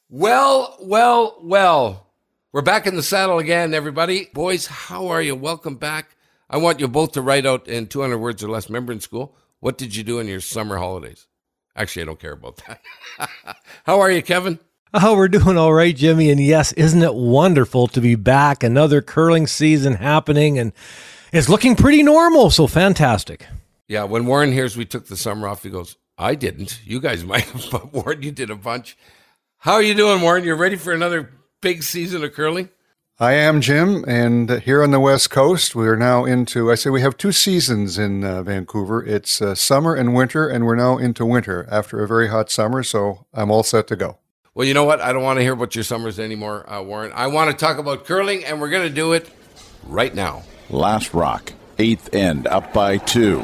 Well. We're back in the saddle again, everybody. Boys, how are you? Welcome back. I want you both to write out in 200 words or less. Remember in school, what did you do in your summer holidays? Actually, I don't care about that. How are you, Kevin? Oh, we're doing all right, Jimmy. And yes, isn't it wonderful to be back? Another curling season happening, and it's looking pretty normal, so fantastic. Yeah, when Warren hears we took the summer off, he goes, I didn't. You guys might have, but Warren, you did a bunch. How are you doing, Warren? You ready for another big season of curling? I am, Jim, and here on the West Coast, we're now into, we have two seasons in Vancouver. It's summer and winter, and we're now into winter after a very hot summer, so I'm all set to go. Well, you know what? I don't want to hear about your summers anymore, Warren. I want to talk about curling, and we're going to do it right now. Last rock, 8th end, up by 2.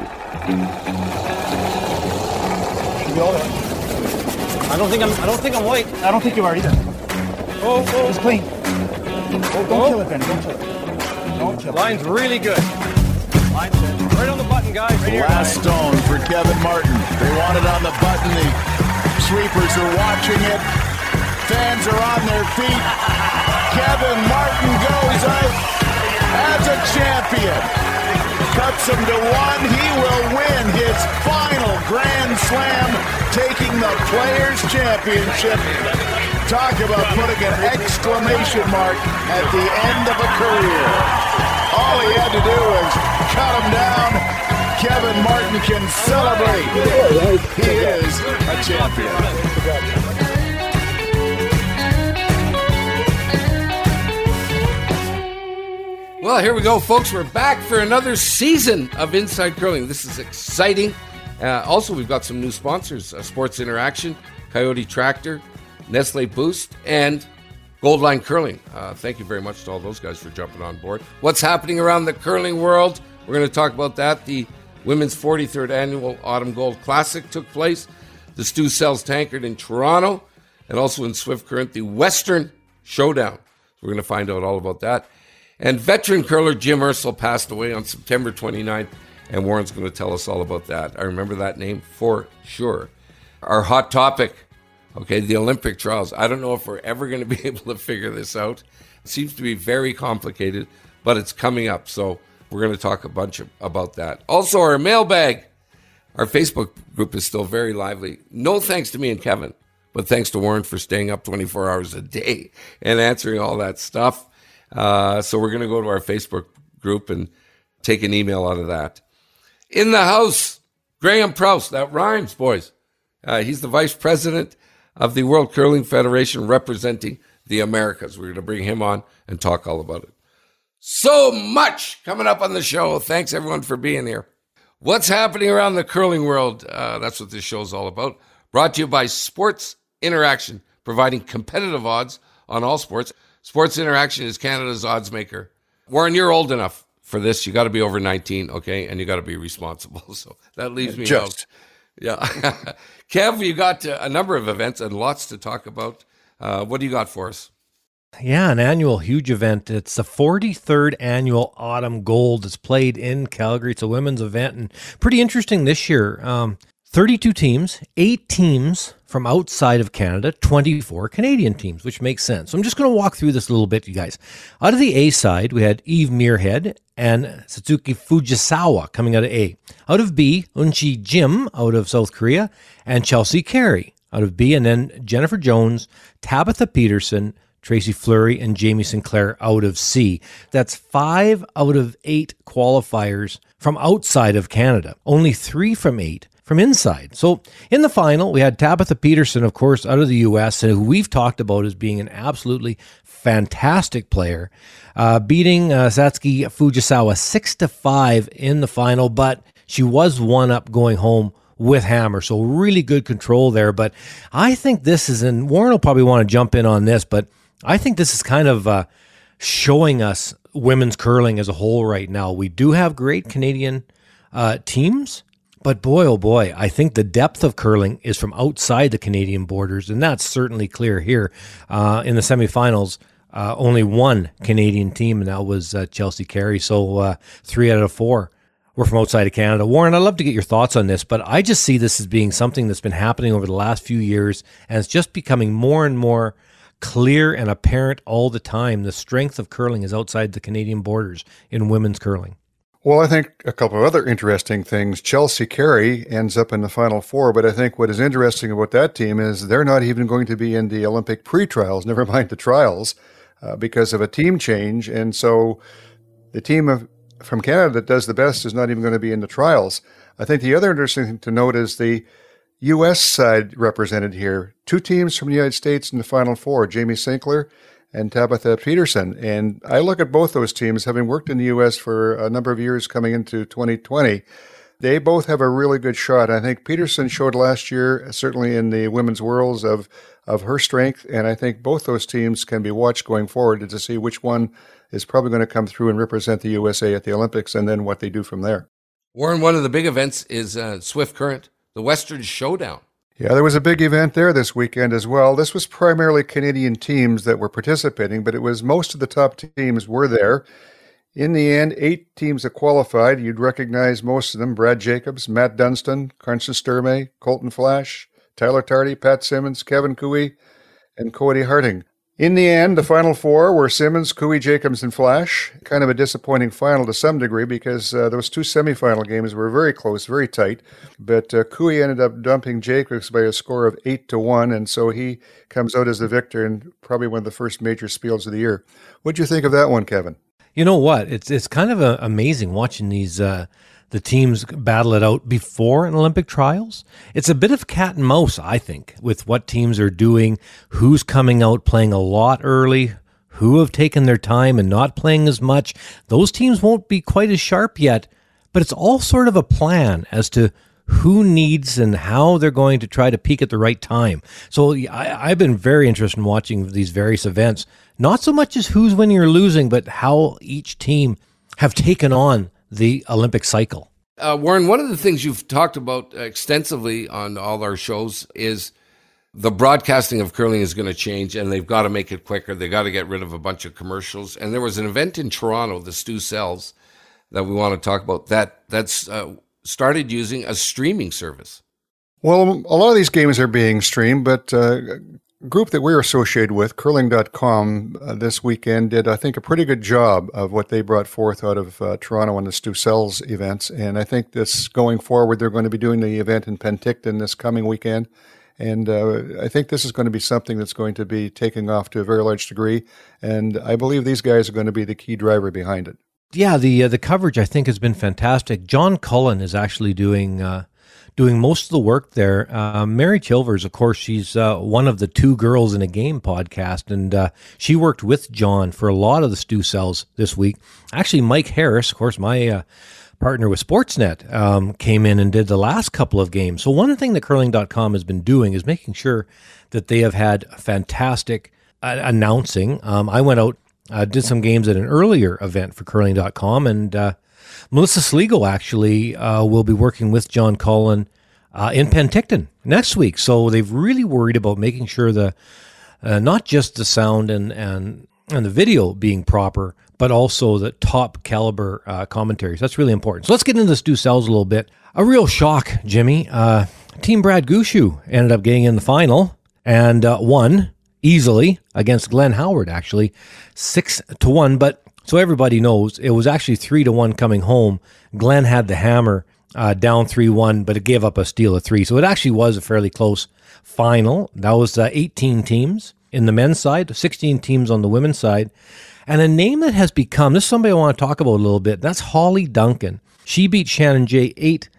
I don't think I'm white. I don't think you are either. Oh, it's clean. Oh, don't kill it, Ben. Don't kill it. Don't kill it. Line's really good. Line's right on the button, guys. Right here, Last stone for Kevin Martin. They want it on the button. The sweepers are watching it. Fans are on their feet. Kevin Martin goes out as a champion. Cuts him to 1. He will win his final Grand Slam, taking the Players' Championship. Talk about putting an exclamation mark at the end of a career. All he had to do was cut him down. Kevin Martin can celebrate. He is a champion. Well, here we go, folks. We're back for another season of Inside Curling. This is exciting. Also, we've got some new sponsors, Sports Interaction, Coyote Tractor, Nestle Boost, and Goldline Curling. Thank you very much to all those guys for jumping on board. What's happening around the curling world? We're going to talk about that. The Women's 43rd Annual Autumn Gold Classic took place. The Stu Sells Tankard in Toronto, and also in Swift Current, the Western Showdown. We're going to find out all about that. And veteran curler Jim Ursel passed away on September 29th, and Warren's going to tell us all about that. I remember that name for sure. Our hot topic, okay, the Olympic trials. I don't know if we're ever going to be able to figure this out. It seems to be very complicated, but it's coming up, so we're going to talk a bunch about that. Also, our mailbag. Our Facebook group is still very lively. No thanks to me and Kevin, but thanks to Warren for staying up 24 hours a day and answering all that stuff. So we're going to go to our Facebook group and take an email out of that. In the house, Graham Proust. That rhymes, boys. He's the vice president of the World Curling Federation representing the Americas. We're going to bring him on and talk all about it. So much coming up on the show. Thanks, everyone, for being here. What's happening around the curling world? That's what this show's all about. Brought to you by Sports Interaction, providing competitive odds on all sports. Sports Interaction is Canada's odds maker. Warren, you're old enough for this. You got to be over 19, okay? And you got to be responsible. So that leaves me out. Yeah. Kev, you got a number of events and lots to talk about. What do you got for us? Yeah, an annual huge event. It's the 43rd Annual Autumn Gold. It's played in Calgary. It's a women's event, and pretty interesting this year. 32 teams, 8 teams from outside of Canada, 24 Canadian teams, which makes sense. So I'm just going to walk through this a little bit, you guys. Out of the A side, we had Eve Muirhead and Satsuki Fujisawa coming out of A. Out of B, Eunchi Jim out of South Korea, and Chelsea Carey out of B, and then Jennifer Jones, Tabitha Peterson, Tracy Fleury, and Jamie Sinclair out of C. That's 5 out of 8 qualifiers from outside of Canada. Only 3 from 8 from inside. So in the final, we had Tabitha Peterson, of course, out of the U.S., and who we've talked about as being an absolutely fantastic player, beating Satsuki Fujisawa 6-5 in the final, but she was one up going home with hammer. So really good control there. But I think this is, and Warren will probably want to jump in on this, but I think this is kind of showing us women's curling as a whole right now. We do have great Canadian teams, but boy, oh boy, I think the depth of curling is from outside the Canadian borders, and that's certainly clear here. In the semifinals, only one Canadian team, and that was Chelsea Carey, so 3 out of 4 We're from outside of Canada. Warren, I'd love to get your thoughts on this, but I just see this as being something that's been happening over the last few years, and it's just becoming more and more clear and apparent all the time. The strength of curling is outside the Canadian borders in women's curling. Well, I think a couple of other interesting things. Chelsea Carey ends up in the Final Four, but I think what is interesting about that team is they're not even going to be in the Olympic pre-trials, never mind the trials, because of a team change. And so the team from Canada that does the best is not even going to be in the trials. I think the other interesting thing to note is the U.S. side represented here. 2 teams from the United States in the Final Four, Jamie Sinclair and Tabitha Peterson. And I look at both those teams, having worked in the U.S. for a number of years coming into 2020, they both have a really good shot. I think Peterson showed last year, certainly in the women's worlds, of her strength. And I think both those teams can be watched going forward to see which one is probably going to come through and represent the USA at the Olympics and then what they do from there. Warren, one of the big events is Swift Current, the Western Showdown. Yeah, there was a big event there this weekend as well. This was primarily Canadian teams that were participating, but it was most of the top teams were there. In the end, 8 teams that qualified. You'd recognize most of them: Brad Jacobs, Matt Dunstan, Carson Sturmey, Colton Flash, Tyler Tardy, Pat Simmons, Kevin Cooey, and Cody Harting. In the end, the Final Four were Simmons, Cooey, Jacobs, and Flash. Kind of a disappointing final to some degree because those 2 semifinal games were very close, very tight. But Cooey ended up dumping Jacobs by a score of 8-1, and so he comes out as the victor and probably one of the first major spiels of the year. What'd you think of that one, Kevin? You know what? It's kind of amazing watching these the teams battle it out before an Olympic trials. It's a bit of cat and mouse, I think, with what teams are doing, who's coming out playing a lot early, who have taken their time and not playing as much. Those teams won't be quite as sharp yet, but it's all sort of a plan as to who needs and how they're going to try to peak at the right time. So I've been very interested in watching these various events, not so much as who's winning or losing, but how each team have taken on the Olympic cycle. Warren, one of the things you've talked about extensively on all our shows is the broadcasting of curling is going to change, and they've got to make it quicker. They got to get rid of a bunch of commercials. And there was an event in Toronto, the Stu Sells, that we want to talk about that's started using a streaming service. Well, a lot of these games are being streamed, but group that we're associated with, curling.com, this weekend did, I think, a pretty good job of what they brought forth out of Toronto and the Stu Sells events. And I think this going forward, they're going to be doing the event in Penticton this coming weekend. And I think this is going to be something that's going to be taking off to a very large degree. And I believe these guys are going to be the key driver behind it. Yeah, the coverage, I think, has been fantastic. John Cullen is actually doing most of the work there. Mary Chilvers, of course, she's one of the Two Girls in a Game podcast, and she worked with John for a lot of the Stu Sells this week. Actually, Mike Harris, of course, my partner with Sportsnet, came in and did the last couple of games. So one thing that curling.com has been doing is making sure that they have had fantastic announcing. I went out, did some games at an earlier event for curling.com, and Melissa Sligo actually will be working with John Cullen in Penticton next week. So they've really worried about making sure the not just the sound and the video being proper, but also the top caliber commentaries. That's really important. So let's get into the Stu Sells a little bit. A real shock, Jimmy. Team Brad Gushue ended up getting in the final and won easily against Glenn Howard, actually 6-1. But so everybody knows it was actually 3-1 coming home. Glenn had the hammer down 3-1, but it gave up a steal of 3. So it actually was a fairly close final. That was 18 teams in the men's side, 16 teams on the women's side. And a name that has become, this is somebody I want to talk about a little bit, that's Holly Duncan. She beat Shannon Jay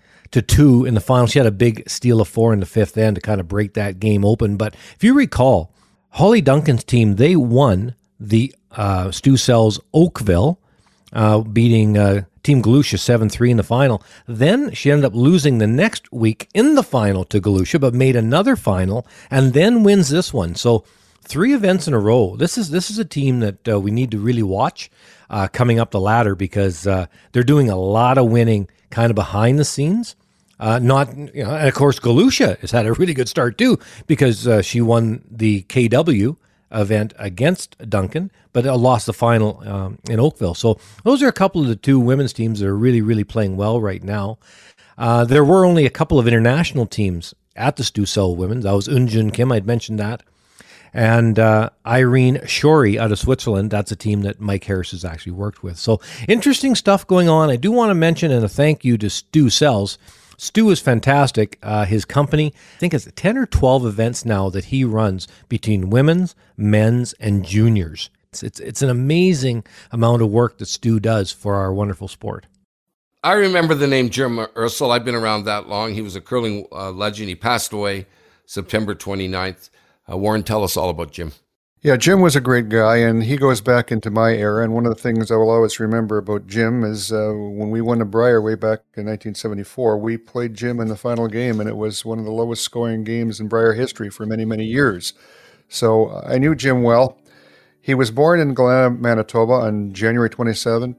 8-2 in the final. She had a big steal of 4 in the fifth end to kind of break that game open. But if you recall, Holly Duncan's team, they won the Stu Sells Oakville, beating Team Galusha 7-3 in the final. Then she ended up losing the next week in the final to Galusha, but made another final and then wins this one. So 3 events in a row. This is a team that we need to really watch coming up the ladder because they're doing a lot of winning kind of behind the scenes. And of course, Galusha has had a really good start too because she won the KW event against Duncan, but lost the final in Oakville. So those are a couple of the two women's teams that are really, really playing well right now. There were only a couple of international teams at the Stu Cell Women's. That was Eunjun Kim, I'd mentioned that. And Irene Shorey out of Switzerland. That's a team that Mike Harris has actually worked with. So interesting stuff going on. I do want to mention and a thank you to Stu Cells. Stu is fantastic. His company, I think it's 10 or 12 events now that he runs between women's, men's, and juniors. It's an amazing amount of work that Stu does for our wonderful sport. I remember the name Jim Ursel. I've been around that long. He was a curling legend. He passed away September 29th. Warren, tell us all about Jim. Yeah, Jim was a great guy, and he goes back into my era. And one of the things I will always remember about Jim is when we won the Brier way back in 1974, we played Jim in the final game, and it was one of the lowest scoring games in Brier history for many, many years. So I knew Jim well. He was born in Galena, Manitoba on January 22nd,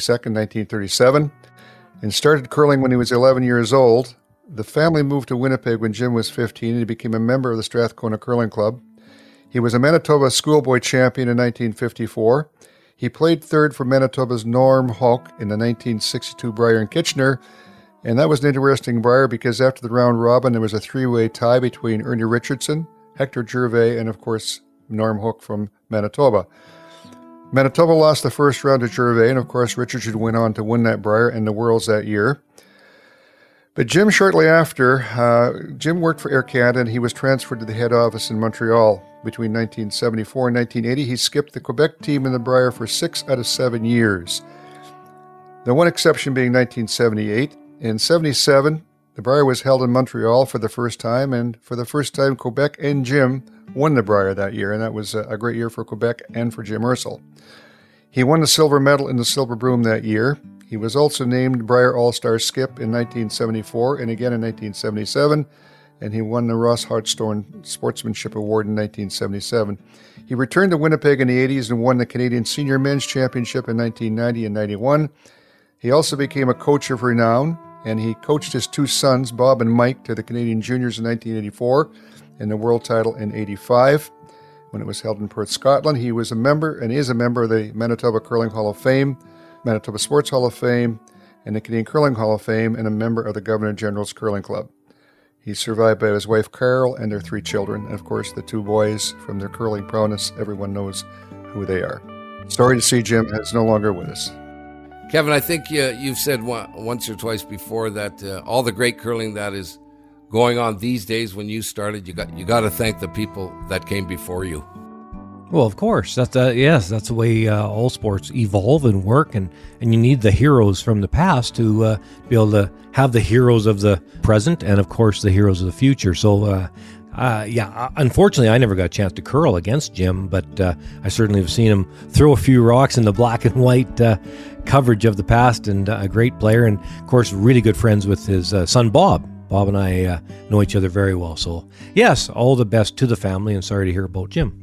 1937, and started curling when he was 11 years old. The family moved to Winnipeg when Jim was 15, and he became a member of the Strathcona Curling Club. He was a Manitoba schoolboy champion in 1954. He played third for Manitoba's Norm Hoch in the 1962 Brier in Kitchener, and that was an interesting Brier because after the round robin, there was a three-way tie between Ernie Richardson, Hector Gervais, and of course, Norm Hoch from Manitoba. Manitoba lost the first round to Gervais, and of course, Richardson went on to win that Brier and the Worlds that year. But Jim, shortly after, Jim worked for Air Canada, and he was transferred to the head office in Montreal. Between 1974 and 1980, he skipped the Quebec team in the Brier for 6 out of 7 years. The one exception being 1978. In 77, the Brier was held in Montreal for the first time, and for the first time, Quebec and Jim won the Brier that year, and that was a great year for Quebec and for Jim Ursel. He won the silver medal in the silver broom that year. He was also named Brier All-Star Skip in 1974 and again in 1977, and he won the Ross Hartstone Sportsmanship Award in 1977. He returned to Winnipeg in the 80s and won the Canadian Senior Men's Championship in 1990 and 91. He also became a coach of renown, and he coached his two sons, Bob and Mike, to the Canadian Juniors in 1984 and the world title in 85. When it was held in Perth, Scotland, he was a member and is a member of the Manitoba Curling Hall of Fame, Manitoba Sports Hall of Fame, and the Canadian Curling Hall of Fame, and a member of the Governor General's Curling Club. He's survived by his wife Carol and their 3 children, and of course the 2 boys from their curling prowess. Everyone knows who they are. Sorry to see Jim is no longer with us. Kevin, I think you've said once or twice before that all the great curling that is going on these days, when you started, you got to thank the people that came before you. Well, of course, that's the way all sports evolve and work, and you need the heroes from the past to be able to have the heroes of the present, and of course the heroes of the future. So, unfortunately, I never got a chance to curl against Jim, but I certainly have seen him throw a few rocks in the black and white coverage of the past, and a great player, and of course, really good friends with his son Bob. Bob and I know each other very well. So, yes, all the best to the family, and sorry to hear about Jim.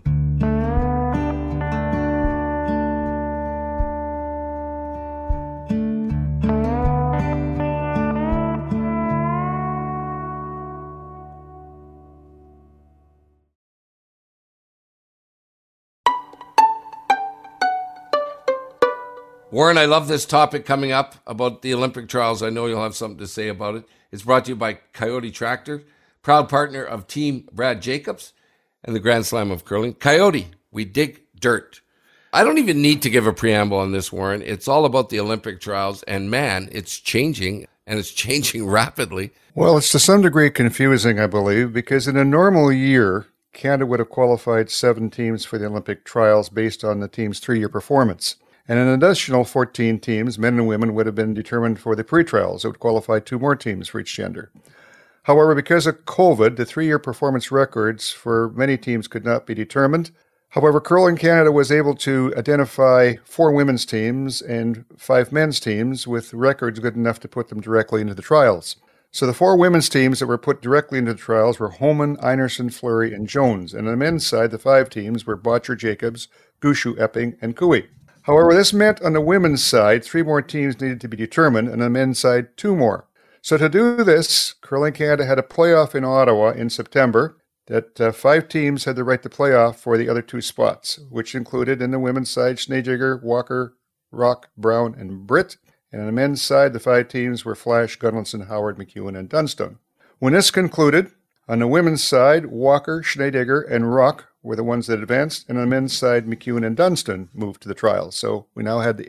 Warren, I love this topic coming up about the Olympic trials. I know you'll have something to say about it. It's brought to you by Coyote Tractor, proud partner of Team Brad Jacobs and the Grand Slam of Curling. Coyote, we dig dirt. I don't even need to give a preamble on this, Warren. It's all about the Olympic trials, and man, it's changing, and it's changing rapidly. Well, it's to some degree confusing, I believe, because in a normal year, Canada would have qualified 7 teams for the Olympic trials based on the team's 3-year performance. And an additional 14 teams, men and women, would have been determined for the pre-trials. It would qualify 2 more teams for each gender. However, because of COVID, the 3-year performance records for many teams could not be determined. However, Curling Canada was able to identify 4 women's teams and 5 men's teams with records good enough to put them directly into the trials. So the 4 women's teams that were put directly into the trials were Homan, Einarson, Fleury, and Jones. And on the men's side, the 5 teams were Botcher, Jacobs, Gushue, Epping, and Cooey. However, this meant on the women's side, 3 more teams needed to be determined, and on the men's side, 2 more. So to do this, Curling Canada had a playoff in Ottawa in September. that 5 teams had the right to play off for the other 2 spots, which included in the women's side Schneejigger, Walker, Rock, Brown, and Britt. And on the men's side, the 5 teams were Flash, Gunlinson, Howard, McEwen, and Dunstone. When this concluded, on the women's side, Walker, Schneejigger, and Rock were the ones that advanced, and on the men's side, McEwen and Dunstone moved to the trials. So we now had the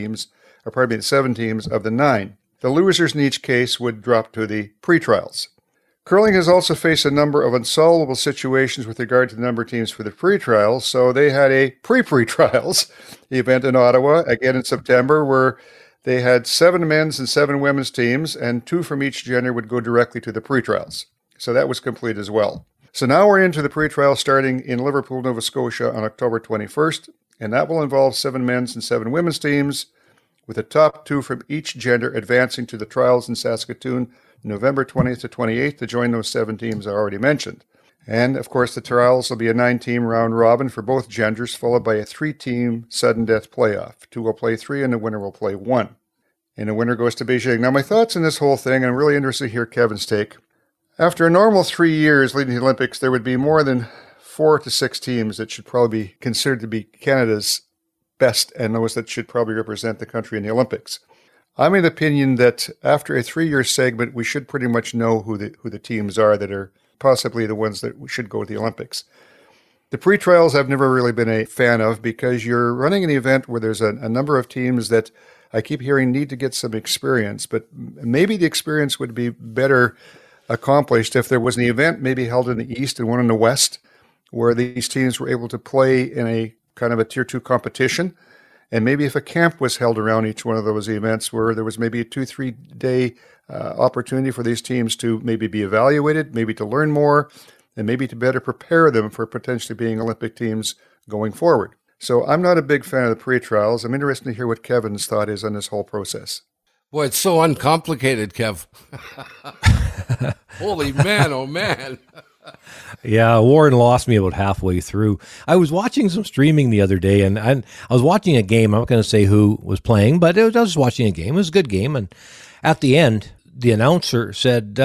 7 teams of the 9. The losers in each case would drop to the pre-trials. Curling has also faced a number of unsolvable situations with regard to the number of teams for the pre-trials, so they had a pre-trials event in Ottawa, again in September, where they had 7 men's and 7 women's teams, and 2 from each gender would go directly to the pre-trials. So that was complete as well. So now we're into the pre-trial starting in Liverpool, Nova Scotia on October 21st, and that will involve 7 men's and 7 women's teams, with the top 2 from each gender advancing to the trials in Saskatoon November 20th to 28th to join those 7 teams I already mentioned. And, of course, the trials will be a 9-team round robin for both genders, followed by a 3-team sudden death playoff. 2 will play 3, and the winner will play 1. And the winner goes to Beijing. Now, my thoughts on this whole thing, and I'm really interested to hear Kevin's take. After a normal 3 years leading to the Olympics, there would be more than 4 to 6 teams that should probably be considered to be Canada's best and those that should probably represent the country in the Olympics. I'm in the opinion that after a 3-year segment, we should pretty much know who the teams are that are possibly the ones that should go to the Olympics. The pre-trials I've never really been a fan of because you're running an event where there's a number of teams that I keep hearing need to get some experience, but maybe the experience would be better accomplished if there was an event maybe held in the East and one in the West where these teams were able to play in a kind of a Tier 2 competition. And maybe if a camp was held around each one of those events where there was maybe a 2-3 day opportunity for these teams to maybe be evaluated, maybe to learn more, and maybe to better prepare them for potentially being Olympic teams going forward. So I'm not a big fan of the pre-trials. I'm interested to hear what Kevin's thought is on this whole process. Boy, it's so uncomplicated, Kev. Holy man, oh man. Yeah, Warren lost me about halfway through. I was watching some streaming the other day, and I was watching a game. I'm not going to say who was playing, but I was watching a game. It was a good game. And at the end, the announcer said,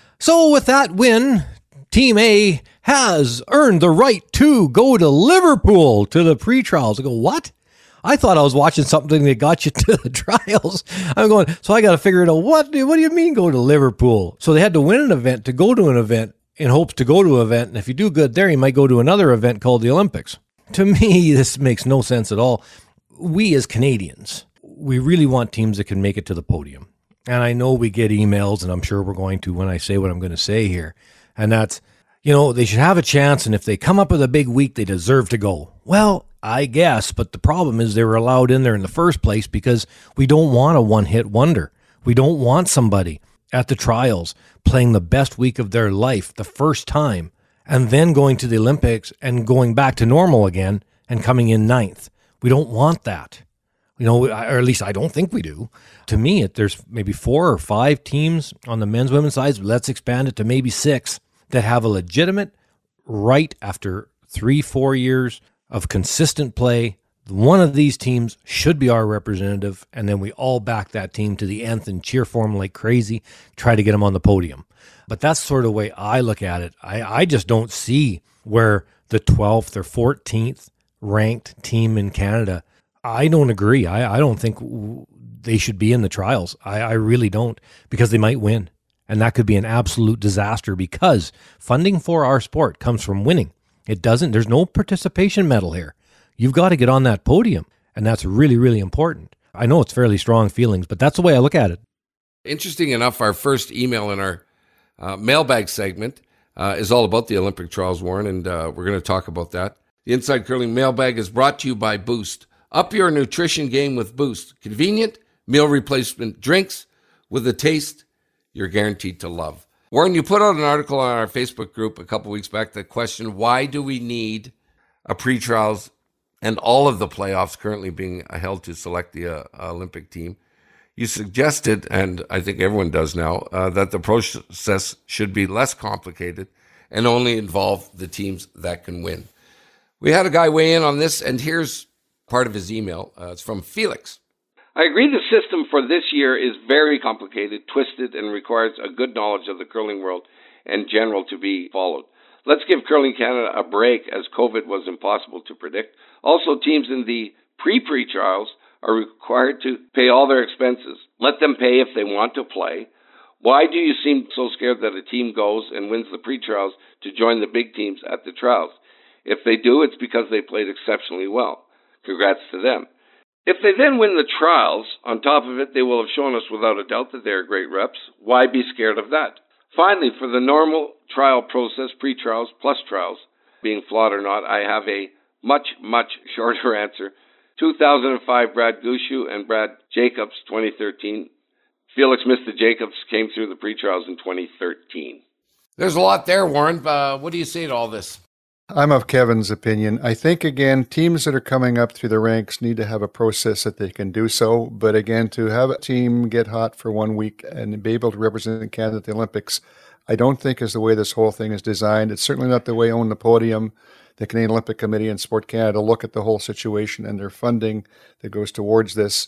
so with that win, Team A has earned the right to go to Liverpool to the pre-trials. I go, what? I thought I was watching something that got you to the trials. I'm going, so I got to figure it out. What do you mean go to Liverpool? So they had to win an event to go to an event in hopes to go to an event. And if you do good there, you might go to another event called the Olympics. To me, this makes no sense at all. We as Canadians, we really want teams that can make it to the podium. And I know we get emails, and I'm sure we're going to when I say what I'm going to say here. And that's, they should have a chance. And if they come up with a big week, they deserve to go. Well, I guess, but the problem is they were allowed in there in the first place because we don't want a one-hit wonder. We don't want somebody at the trials playing the best week of their life the first time and then going to the Olympics and going back to normal again and coming in 9th. We don't want that. Or at least I don't think we do. To me, there's maybe 4 or 5 teams on the men's, women's sides. Let's expand it to maybe 6 that have a legitimate right after 3-4 years of consistent play. One of these teams should be our representative, and then we all back that team to the nth and cheer for them like crazy, try to get them on the podium. But that's sort of the way I look at it. I just don't see where the 12th or 14th ranked team in Canada, I don't agree. I don't think they should be in the trials. I really don't, because they might win. And that could be an absolute disaster because funding for our sport comes from winning. There's no participation medal here. You've got to get on that podium, and that's really, really important. I know it's fairly strong feelings, but that's the way I look at it. Interesting enough, our first email in our mailbag segment is all about the Olympic trials, Warren, and we're going to talk about that. The Inside Curling mailbag is brought to you by Boost. Up your nutrition game with Boost. Convenient meal replacement drinks with a taste you're guaranteed to love. Warren, you put out an article on our Facebook group a couple weeks back that questioned why do we need a pre-trials and all of the playoffs currently being held to select the Olympic team. You suggested, and I think everyone does now, that the process should be less complicated and only involve the teams that can win. We had a guy weigh in on this, and here's part of his email. It's from Felix. I agree the system for this year is very complicated, twisted, and requires a good knowledge of the curling world in general to be followed. Let's give Curling Canada a break, as COVID was impossible to predict. Also, teams in the pre-pre trials are required to pay all their expenses. Let them pay if they want to play. Why do you seem so scared that a team goes and wins the pre-trials to join the big teams at the trials? If they do, it's because they played exceptionally well. Congrats to them. If they then win the trials, on top of it, they will have shown us without a doubt that they are great reps. Why be scared of that? Finally, for the normal trial process, pre-trials plus trials, being flawed or not, I have a much, much shorter answer. 2005, Brad Gushue and Brad Jacobs, 2013. Felix Mr. Jacobs came through the pre-trials in 2013. There's a lot there, Warren. What do you say to all this? I'm of Kevin's opinion. I think, again, teams that are coming up through the ranks need to have a process that they can do so. But again, to have a team get hot for 1 week and be able to represent Canada at the Olympics, I don't think is the way this whole thing is designed. It's certainly not the way On the Podium, the Canadian Olympic Committee, and Sport Canada look at the whole situation and their funding that goes towards this.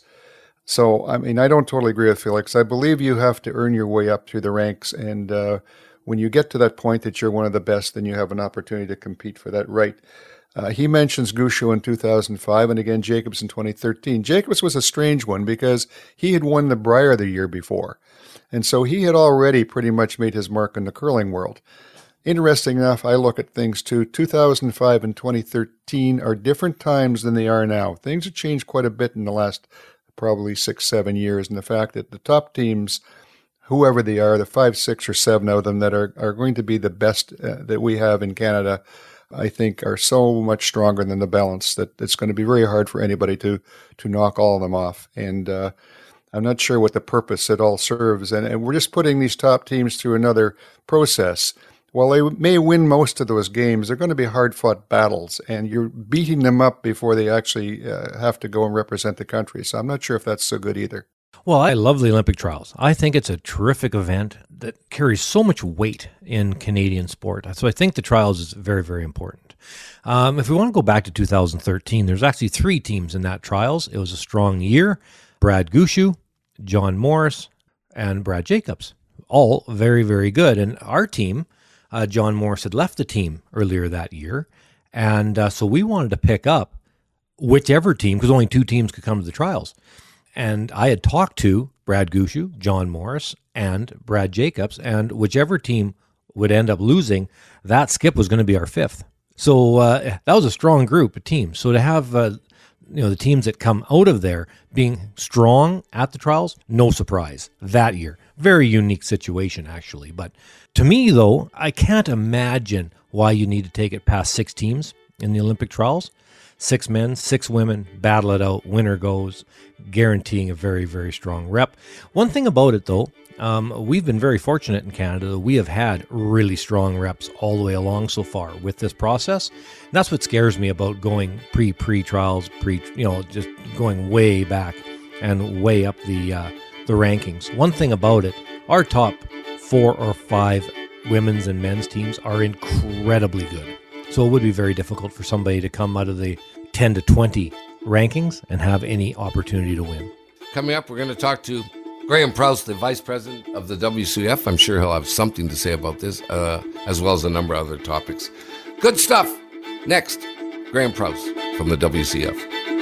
So, I mean, I don't totally agree with Felix. I believe you have to earn your way up through the ranks, and when you get to that point that you're one of the best, then you have an opportunity to compete for that right. He mentions Gushue in 2005 and again Jacobs in 2013. Jacobs was a strange one because he had won the Brier the year before. And so he had already pretty much made his mark in the curling world. Interesting enough, I look at things too. 2005 and 2013 are different times than they are now. Things have changed quite a bit in the last probably 6-7 years. And the fact that the top teams, whoever they are, the 5, 6, or 7 of them that are going to be the best that we have in Canada, I think are so much stronger than the balance that it's going to be very hard for anybody to knock all of them off. And I'm not sure what the purpose it all serves. And we're just putting these top teams through another process. While they may win most of those games, they're going to be hard-fought battles, and you're beating them up before they actually have to go and represent the country. So I'm not sure if that's so good either. Well, I love the Olympic trials. I think it's a terrific event that carries so much weight in Canadian sport. So I think the trials is very, very important. If we want to go back to 2013, there's actually 3 teams in that trials. It was a strong year. Brad Gushue, John Morris, and Brad Jacobs. All very, very good. And our team, John Morris had left the team earlier that year. And so we wanted to pick up whichever team, because only 2 teams could come to the trials. And I had talked to Brad Gushue, John Morris, and Brad Jacobs, and whichever team would end up losing, that skip was going to be our 5th. So that was a strong group of teams. So to have the teams that come out of there being strong at the trials, no surprise that year. Very unique situation, actually. But to me, though, I can't imagine why you need to take it past 6 teams in the Olympic trials. 6 men, 6 women, battle it out, winner goes, guaranteeing a very, very strong rep. One thing about it, though, we've been very fortunate in Canada. We have had really strong reps all the way along so far with this process. And that's what scares me about going pre-trials, just going way back and way up the rankings. One thing about it, our top 4 or 5 women's and men's teams are incredibly good. So it would be very difficult for somebody to come out of the 10 to 20 rankings and have any opportunity to win. Coming up, we're going to talk to Graham Prowse, the Vice President of the WCF. I'm sure he'll have something to say about this, as well as a number of other topics. Good stuff. Next, Graham Prowse from the WCF.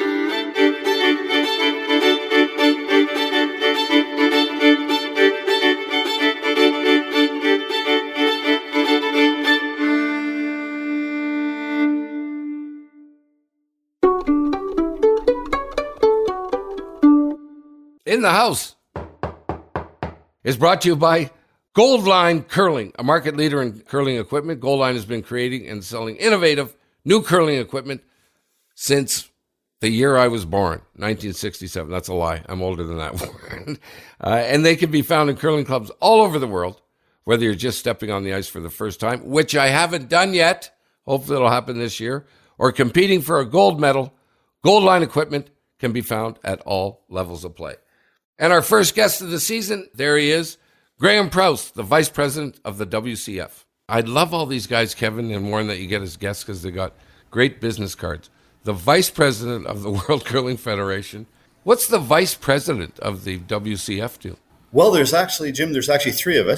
In the House is brought to you by Goldline Curling, a market leader in curling equipment. Goldline has been creating and selling innovative new curling equipment since the year I was born, 1967. That's a lie. I'm older than that. And they can be found in curling clubs all over the world, whether you're just stepping on the ice for the first time, which I haven't done yet. Hopefully it'll happen this year, or competing for a gold medal. Goldline equipment can be found at all levels of play. And our first guest of the season, there he is, Graham Prowse, the Vice President of the WCF. I love all these guys, Kevin and Warren, that you get as guests because they got great business cards. The Vice President of the World Curling Federation. What's the Vice President of the WCF do? Well, there's actually 3 of us.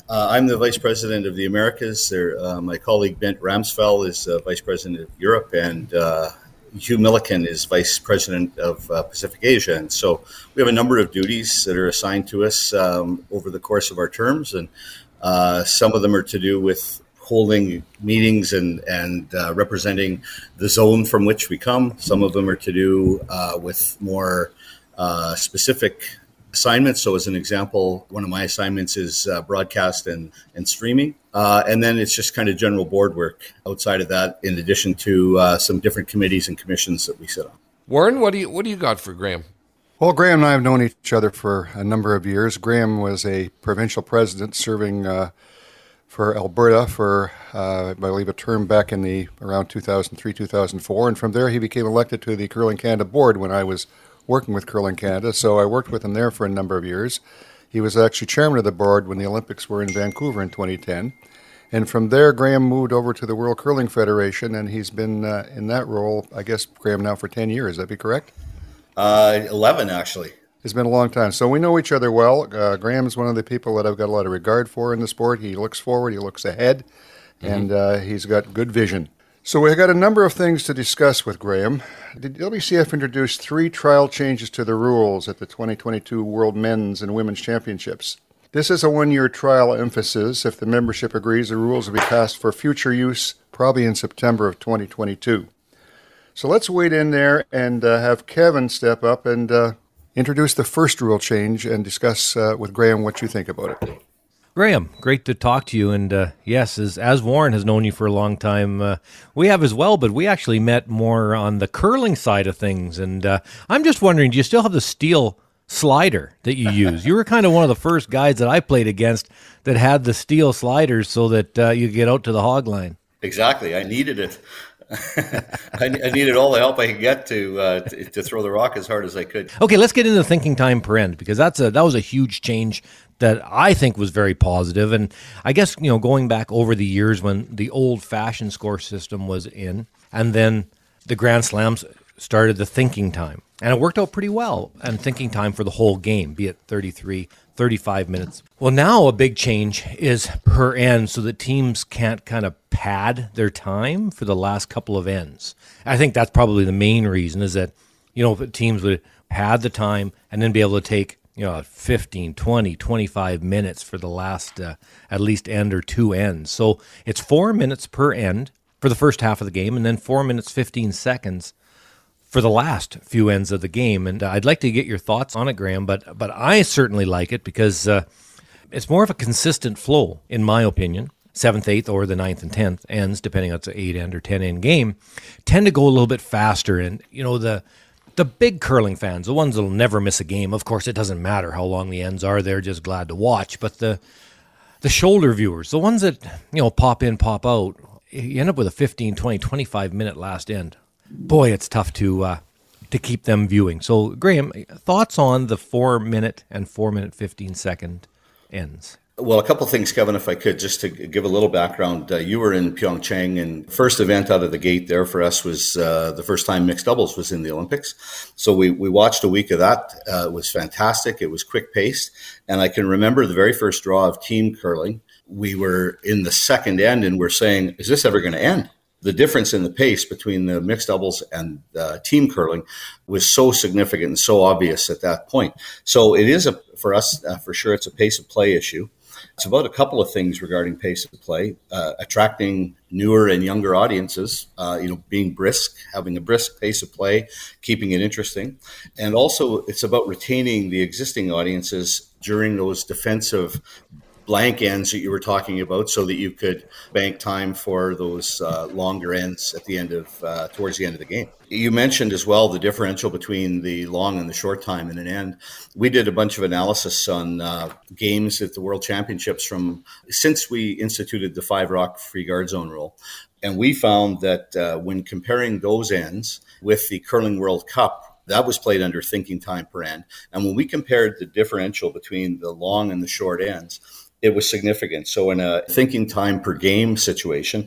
I'm the Vice President of the Americas. My colleague Bent Ramsfell is Vice President of Europe, and Hugh Milliken is Vice President of Pacific Asia. And so we have a number of duties that are assigned to us over the course of our terms, and some of them are to do with holding meetings and representing the zone from which we come. Some of them are to do with more specific assignments. So as an example, one of my assignments is broadcast and streaming. And then it's just kind of general board work outside of that, in addition to some different committees and commissions that we sit on. Warren, what do you got for Graham? Well, Graham and I have known each other for a number of years. Graham was a provincial president serving for Alberta for, I believe, a term back in around 2003, 2004. And from there, he became elected to the Curling Canada board when I was working with Curling Canada, so I worked with him there for a number of years. He was actually chairman of the board when the Olympics were in Vancouver in 2010. And from there, Graham moved over to the World Curling Federation, and he's been in that role, I guess, Graham, now for 10 years. That be correct? 11, actually. It's been a long time. So we know each other well. Graham's one of the people that I've got a lot of regard for in the sport. He looks forward, he looks ahead, and he's got good vision. So we've got a number of things to discuss with Graham. The WCF introduced 3 trial changes to the rules at the 2022 World Men's and Women's Championships. This is a 1-year trial emphasis. If the membership agrees, the rules will be passed for future use, probably in September of 2022. So let's wait in there and have Kevin step up and introduce the first rule change and discuss with Graham what you think about it. Graham, great to talk to you. And yes, as Warren has known you for a long time, we have as well, but we actually met more on the curling side of things. And I'm just wondering, do you still have the steel slider that you use? You were kind of one of the first guys that I played against that had the steel sliders so that you get out to the hog line. Exactly. I needed it. I needed all the help I could get to throw the rock as hard as I could. Okay, let's get into thinking time per end, because that was a huge change that I think was very positive. And I guess, going back over the years when the old-fashioned score system was in, and then the Grand Slams started the thinking time. And it worked out pretty well, and thinking time for the whole game, be it 33, 35 minutes. Well, now a big change is per end, so that teams can't kind of pad their time for the last couple of ends. I think that's probably the main reason, is that, teams would pad the time and then be able to take 15, 20, 25 minutes for the last at least end or 2 ends. So it's 4 minutes per end for the first half of the game, and then 4 minutes, 15 seconds for the last few ends of the game. And I'd like to get your thoughts on it, Graham, but I certainly like it because it's more of a consistent flow, in my opinion. 7th, 8th, or the 9th and 10th ends, depending on it's an 8-end or 10-end game, tend to go a little bit faster. And, the big curling fans, the ones that will never miss a game, of course, it doesn't matter how long the ends are, they're just glad to watch. But the shoulder viewers, the ones that, pop in, pop out, you end up with a 15, 20, 25-minute last end. Boy, it's tough to keep them viewing. So, Graham, thoughts on the 4 minute and 4 minute 15-second ends? Well, a couple of things, Kevin, if I could, just to give a little background. You were in Pyeongchang, and first event out of the gate there for us was the first time mixed doubles was in the Olympics. So we watched a week of that. It was fantastic. It was quick-paced. And I can remember the very first draw of team curling. We were in the second end, and we're saying, is this ever going to end? The difference in the pace between the mixed doubles and team curling was so significant and so obvious at that point. So it is, for us, for sure, it's a pace of play issue. It's about a couple of things regarding pace of play, attracting newer and younger audiences, being brisk, having a brisk pace of play, keeping it interesting. And also it's about retaining the existing audiences during those defensive blank ends that you were talking about, so that you could bank time for those longer ends at the end of towards the end of the game. You mentioned as well the differential between the long and the short time in an end. We did a bunch of analysis on games at the World Championships since we instituted the 5-rock free guard zone rule. And we found that when comparing those ends with the Curling World Cup, that was played under thinking time per end. And when we compared the differential between the long and the short ends, it was significant. So in a thinking time per game situation,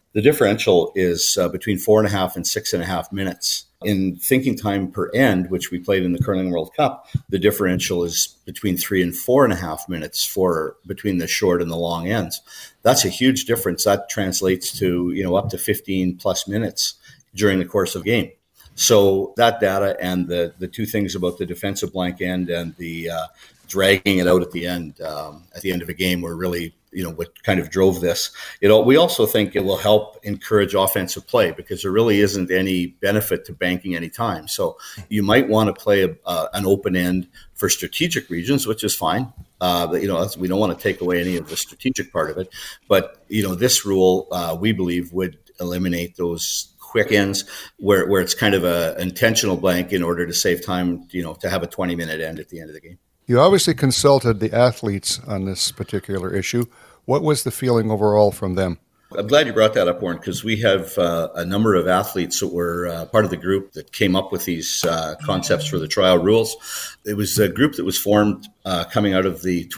the differential is between 4.5 and 6.5 minutes. In thinking time per end, which we played in the Curling World Cup, the differential is between 3 and 4.5 minutes for between the short and the long ends. That's a huge difference. That translates to, up to 15 plus minutes during the course of game. So that data and the two things about the defensive blank end and the dragging it out at the end of a game were really, what kind of drove this. We also think it will help encourage offensive play because there really isn't any benefit to banking any time. So you might want to play an open end for strategic regions, which is fine. We don't want to take away any of the strategic part of it. But, this rule, we believe, would eliminate those quick ends where it's kind of an intentional blank in order to save time, to have a 20-minute end at the end of the game. You obviously consulted the athletes on this particular issue. What was the feeling overall from them? I'm glad you brought that up, Warren, because we have a number of athletes that were part of the group that came up with these concepts for the trial rules. It was a group that was formed coming out of the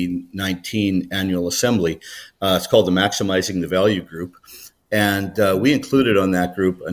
2019 annual assembly. It's called the Maximizing the Value Group. And we included on that group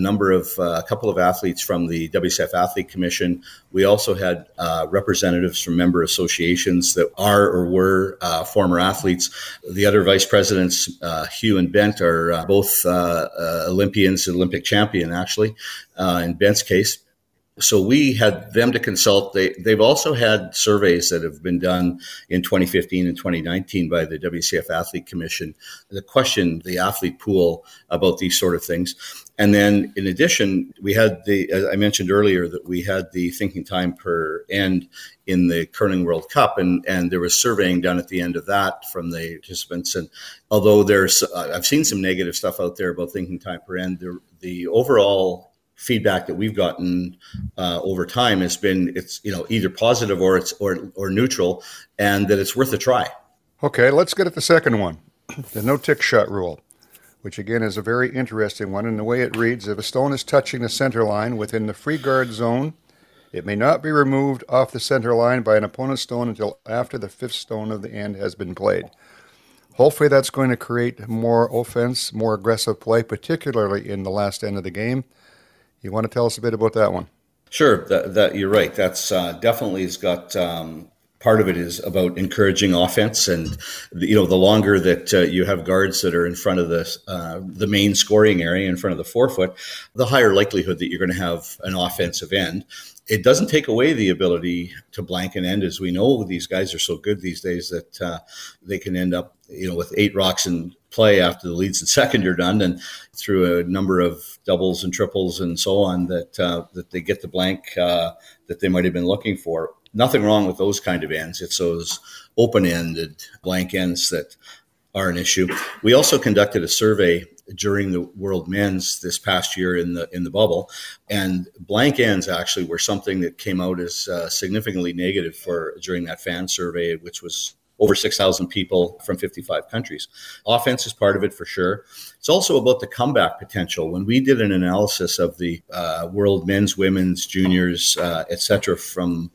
a couple of athletes from the WCF Athlete Commission. We also had representatives from member associations that are or were former athletes. The other vice presidents, Hugh and Bent, are both Olympians, Olympic champion, actually, in Bent's case. So we had them to consult. They've also had surveys that have been done in 2015 and 2019 by the WCF Athlete Commission that question the athlete pool about these sort of things. And then in addition, we had as I mentioned earlier, that we had the thinking time per end in the Curling World Cup. And there was surveying done at the end of that from the participants. And although I've seen some negative stuff out there about thinking time per end, the overall feedback that we've gotten over time has been it's either positive or neutral, and that it's worth a try. Okay, let's get at the second one, the no tick shot rule, which again is a very interesting one. And the way it reads: if a stone is touching the center line within the free guard zone, it may not be removed off the center line by an opponent's stone until after the fifth stone of the end has been played. Hopefully, that's going to create more offense, more aggressive play, particularly in the last end of the game. You want to tell us a bit about that one? Sure, that you're right. That's definitely has got part of it is about encouraging offense, and the longer that you have guards that are in front of the main scoring area, in front of the forefoot, the higher likelihood that you're going to have an offensive end. It doesn't take away the ability to blank an end, as we know these guys are so good these days that they can end up with 8 rocks in play after the leads and second are done, and through a number of doubles and triples and so on that they get the blank that they might have been looking for. Nothing wrong with those kind of ends. It's those open-ended blank ends that are an issue. We also conducted a survey during the World Men's this past year in the bubble, and blank ends actually were something that came out as significantly negative during that fan survey, which was over 6,000 people from 55 countries. Offense is part of it for sure. It's also about the comeback potential. When we did an analysis of the world men's, women's, juniors, et cetera, from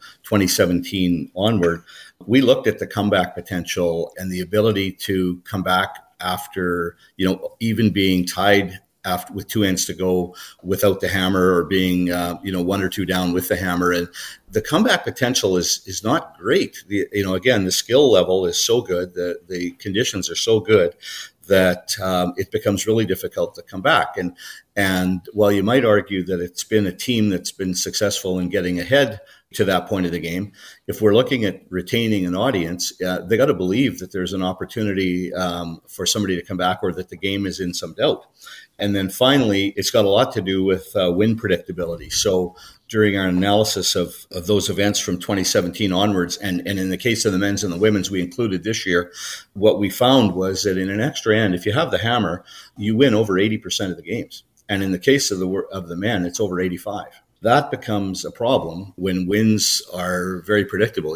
2017 onward, we looked at the comeback potential and the ability to come back after, even being tied with 2 ends to go without the hammer, or being, 1 or 2 down with the hammer. And the comeback potential is not great. Again, the skill level is so good, the conditions are so good that it becomes really difficult to come back. And while you might argue that it's been a team that's been successful in getting ahead to that point of the game, if we're looking at retaining an audience, they got to believe that there's an opportunity for somebody to come back, or that the game is in some doubt. And then finally, it's got a lot to do with win predictability. So during our analysis of those events from 2017 onwards, and in the case of the men's and the women's we included this year, what we found was that in an extra end, if you have the hammer, you win over 80% of the games. And in the case of the men, it's over 85%. That becomes a problem when wins are very predictable.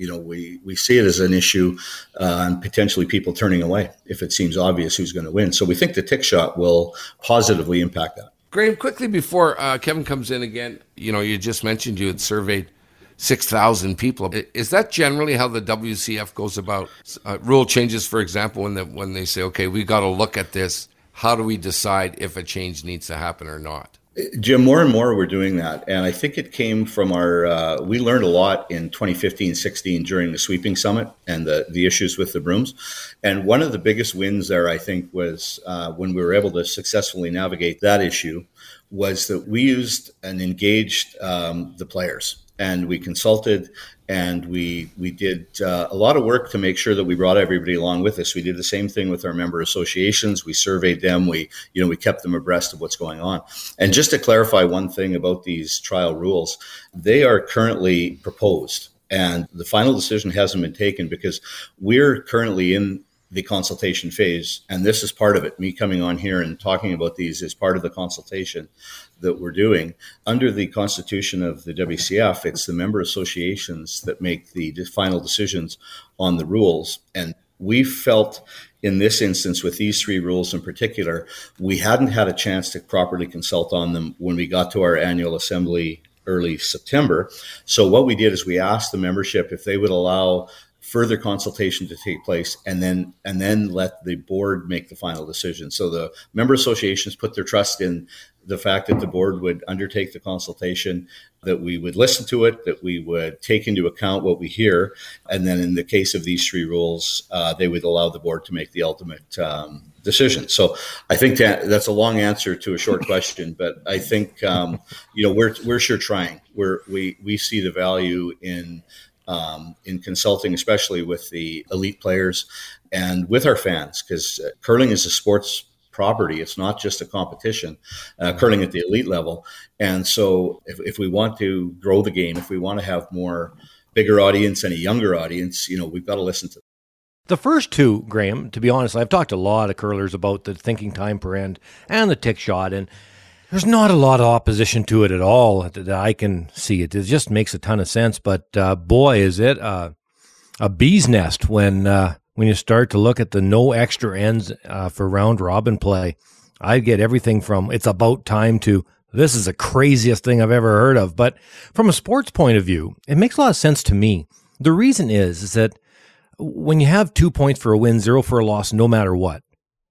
We see it as an issue, and potentially people turning away if it seems obvious who's going to win. So we think the tick shot will positively impact that. Graham, quickly before Kevin comes in again, you just mentioned you had surveyed 6,000 people. Is that generally how the WCF goes about rule changes? For example, when they say, okay, we got to look at this. how do we decide if a change needs to happen or not? Jim, more and more we're doing that. And I think it came from we learned a lot in 2015-16 during the sweeping summit and the issues with the brooms. And one of the biggest wins there, I think, was when we were able to successfully navigate that issue, was that we used and engaged the players. And we consulted, and we did a lot of work to make sure that we brought everybody along with us. We did the same thing with our member associations. We surveyed them. We kept them abreast of what's going on. And just to clarify one thing about these trial rules, they are currently proposed, and the final decision hasn't been taken because we're currently in the consultation phase, and this is part of it. Me coming on here and talking about these is part of the consultation that we're doing. Under the constitution of the WCF, it's the member associations that make the final decisions on the rules. And we felt in this instance, with these three rules in particular, we hadn't had a chance to properly consult on them when we got to our annual assembly early September. So what we did is we asked the membership if they would allow further consultation to take place, and then let the board make the final decision. So the member associations put their trust in the fact that the board would undertake the consultation, that we would listen to it, that we would take into account what we hear, and then in the case of these three rules, they would allow the board to make the ultimate decision. So I think that's a long answer to a short question, but I think we're sure trying. We see the value in consulting, especially with the elite players and with our fans, because curling is a sports property. It's not just a competition, curling at the elite level. And so if we want to grow the game, if we want to have bigger audience and a younger audience, we've got to listen to them. The first two, Graham, to be honest, I've talked to a lot of curlers about the thinking time per end and the tick shot, and there's not a lot of opposition to it at all that I can see. It just makes a ton of sense. But boy, is it a bee's nest when you start to look at the no extra ends for round robin play. I get everything from it's about time to this is the craziest thing I've ever heard of. But from a sports point of view, it makes a lot of sense to me. The reason is that when you have 2 points for a win, 0 for a loss, no matter what,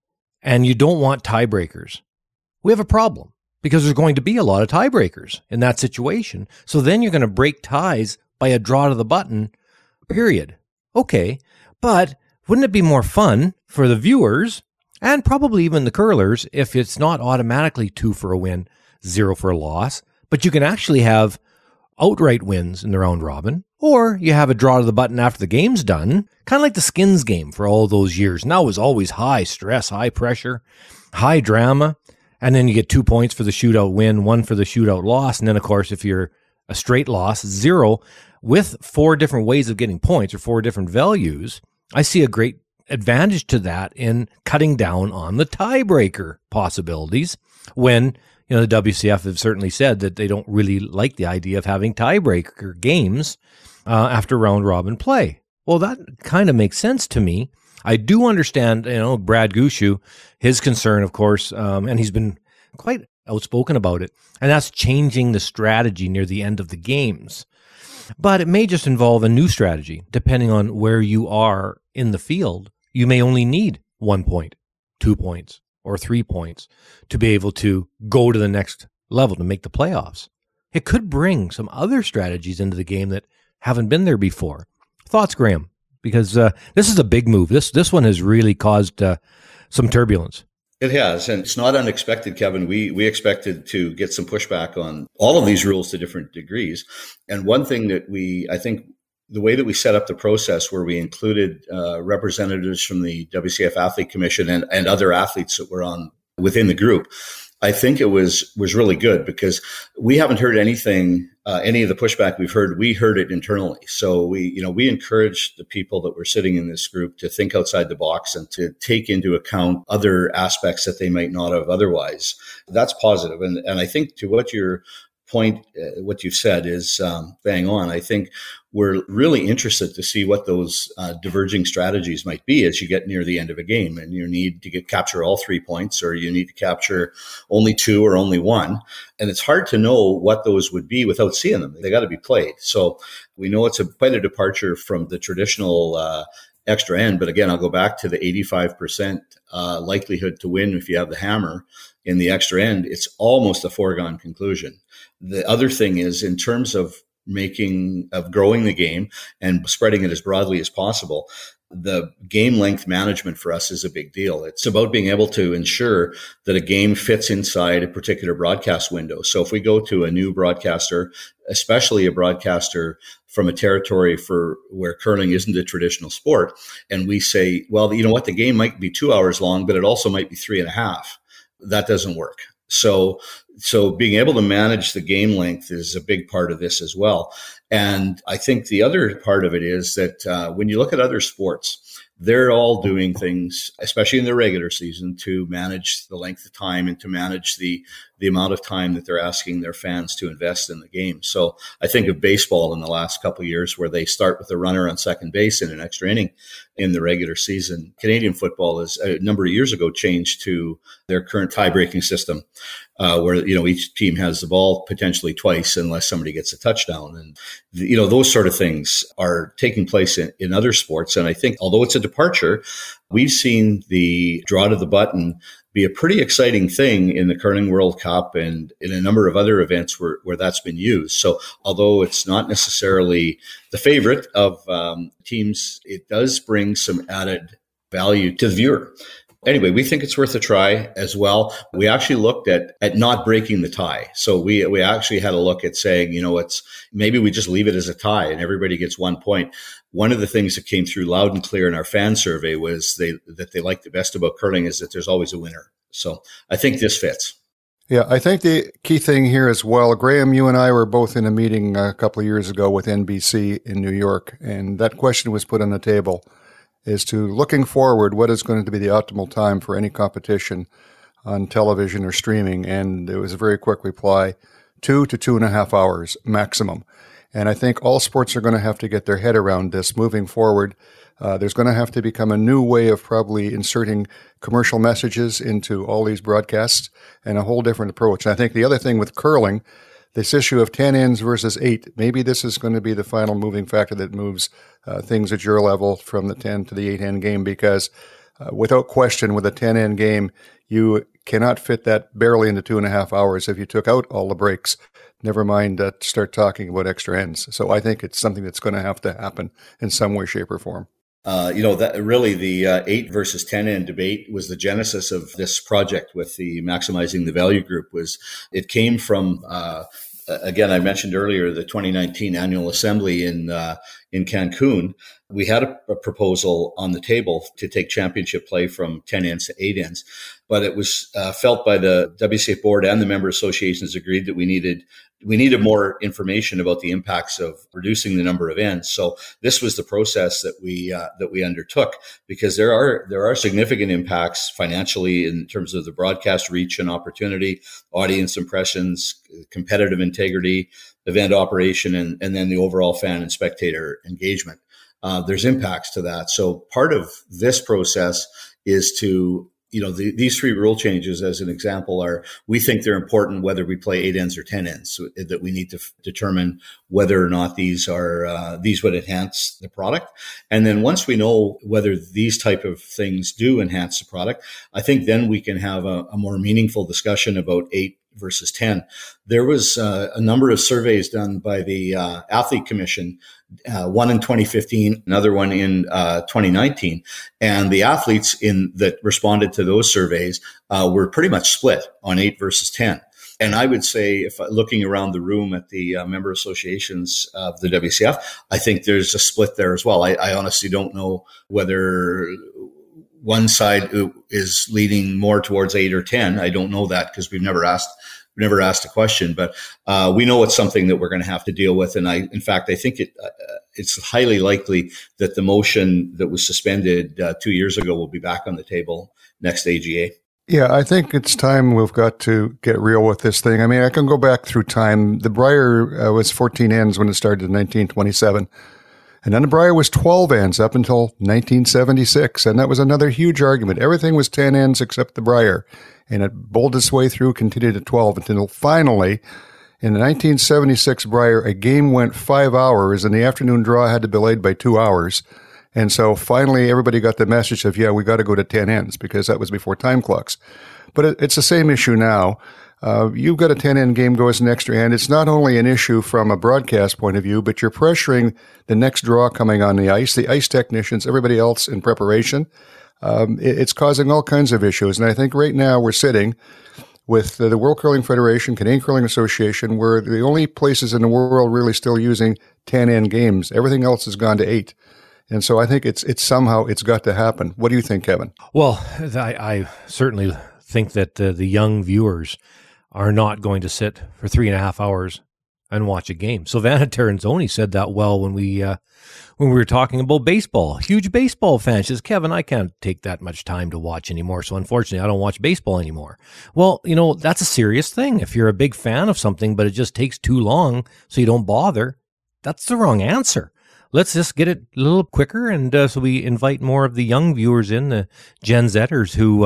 and you don't want tiebreakers, we have a problem. Because there's going to be a lot of tiebreakers in that situation. So then you're going to break ties by a draw to the button, period. Okay, but wouldn't it be more fun for the viewers and probably even the curlers if it's not automatically 2 for a win, 0 for a loss, but you can actually have outright wins in the round robin, or you have a draw to the button after the game's done, kind of like the Skins game for all those years. Now it was always high stress, high pressure, high drama. And then you get 2 points for the shootout win, 1 for the shootout loss. And then, of course, if you're a straight loss, 0 with 4 different ways of getting points or 4 different values. I see a great advantage to that in cutting down on the tiebreaker possibilities when, the WCF have certainly said that they don't really like the idea of having tiebreaker games after round robin play. Well, that kind of makes sense to me. I do understand, Brad Gushue, his concern, of course, and he's been quite outspoken about it, and that's changing the strategy near the end of the games. But it may just involve a new strategy. Depending on where you are in the field, you may only need 1 point, 2 points, or 3 points to be able to go to the next level to make the playoffs. It could bring some other strategies into the game that haven't been there before. Thoughts, Graham? Because this is a big move. This one has really caused some turbulence. It has, and it's not unexpected, Kevin. We expected to get some pushback on all of these rules to different degrees. And one thing that I think the way that we set up the process where we included representatives from the WCF Athlete Commission and other athletes that were within the group, I think it was really good because we haven't heard anything, any of the pushback we've heard. We heard it internally. So we encouraged the people that were sitting in this group to think outside the box and to take into account other aspects that they might not have otherwise. That's positive. And I think to what your point, what you've said is bang on. I think we're really interested to see what those diverging strategies might be as you get near the end of a game and you need to capture all 3 points or you need to capture only 2 or only 1. And it's hard to know what those would be without seeing them. They got to be played. So we know it's quite a departure from the traditional extra end. But again, I'll go back to the 85% likelihood to win if you have the hammer in the extra end. It's almost a foregone conclusion. The other thing is, in terms of growing the game and spreading it as broadly as possible, the game length management for us is a big deal. It's about being able to ensure that a game fits inside a particular broadcast window. So if we go to a new broadcaster, especially a broadcaster from a territory for where curling isn't a traditional sport, and we say, well, you know what, the game might be 2 hours long, but it also might be 3.5. That doesn't work. So being able to manage the game length is a big part of this as well. And I think the other part of it is that when you look at other sports, they're all doing things, especially in the regular season, to manage the length of time and to manage the amount of time that they're asking their fans to invest in the game. So I think of baseball in the last couple of years where they start with a runner on second base in an extra inning in the regular season. Canadian football is a number of years ago changed to their current tie-breaking system, where, you know, each team has the ball potentially twice unless somebody gets a touchdown. And, you know, those sort of things are taking place in other sports. And I think, although it's a departure, we've seen the draw to the button be a pretty exciting thing in the Curling World Cup and in a number of other events where that's been used. So although it's not necessarily the favorite of teams, it does bring some added value to the viewer. Anyway, we think it's worth a try as well. We actually looked at not breaking the tie. So we actually had a look at saying, you know, maybe we just leave it as a tie and everybody gets 1 point. One of the things that came through loud and clear in our fan survey was that they like the best about curling is that there's always a winner. So I think this fits. Yeah, I think the key thing here as well, Graham, you and I were both in a meeting a couple of years ago with NBC in New York, and that question was put on the table as to looking forward, what is going to be the optimal time for any competition on television or streaming? And it was a very quick reply, 2 to 2.5 hours maximum. And I think all sports are going to have to get their head around this moving forward. There's going to have to become a new way of probably inserting commercial messages into all these broadcasts and a whole different approach. And I think the other thing with curling, this issue of 10 ends versus 8, maybe this is going to be the final moving factor that moves things at your level from the 10 to the 8 end game, because without question, with a 10 end game, you cannot fit that barely into 2.5 hours if you took out all the breaks. Never mind start talking about extra ends. So I think it's something that's going to have to happen in some way, shape, or form. You know, that really the 8 versus 10 end debate was the genesis of this project with the Maximizing the Value group. It came from, again, I mentioned earlier, the 2019 annual assembly in Cancun. We had a proposal on the table to take championship play from 10 ends to 8 ends, but it was felt by the WCF board and the member associations agreed that we needed more information about the impacts of reducing the number of ends. So this was the process that we undertook, because there are significant impacts financially in terms of the broadcast reach and opportunity, audience impressions, competitive integrity, event operation, and then the overall fan and spectator engagement. There's impacts to that. So part of this process is to, you know, these 3 rule changes, as an example, we think they're important whether we play 8 ends or 10 ends, so that we need to determine whether or not these would enhance the product. And then once we know whether these type of things do enhance the product, I think then we can have a more meaningful discussion about 8 versus 10. There was a number of surveys done by the Athlete Commission, one in 2015, another one in 2019. And the athletes that responded to those surveys were pretty much split on 8 versus 10. And I would say, if looking around the room at the member associations of the WCF, I think there's a split there as well. I honestly don't know whether one side is leaning more towards 8 or 10. I don't know that because we've never asked a question, but we know it's something that we're going to have to deal with. And in fact, I think it's highly likely that the motion that was suspended 2 years ago will be back on the table next AGA. Yeah, I think it's time we've got to get real with this thing. I mean, I can go back through time. The Brier was 14 ends when it started in 1927. And then the Brier was 12 ends up until 1976. And that was another huge argument. Everything was 10 ends except the Brier. And it bowled its way through, continued at 12 until finally, in the 1976 Brier, a game went 5 hours and the afternoon draw had to be delayed by 2 hours. And so finally, everybody got the message of, we got to go to 10 ends, because that was before time clocks. But it's the same issue now. You've got a 10-end game go as an extra end. It's not only an issue from a broadcast point of view, but you're pressuring the next draw coming on the ice technicians, everybody else in preparation. It's causing all kinds of issues. And I think right now we're sitting with the World Curling Federation, Canadian Curling Association, we're the only places in the world really still using 10-end games. Everything else has gone to 8. And so I think it's somehow it's got to happen. What do you think, Kevin? Well, I certainly think that the young viewers are not going to sit for 3.5 hours and watch a game. Silvana Terranzoni said that well when we were talking about baseball. Huge baseball fan. She says, Kevin, I can't take that much time to watch anymore, so unfortunately I don't watch baseball anymore. Well, that's a serious thing. If you're a big fan of something, but it just takes too long so you don't bother, that's the wrong answer. Let's just get it a little quicker, and so we invite more of the young viewers in, the Gen Zers who,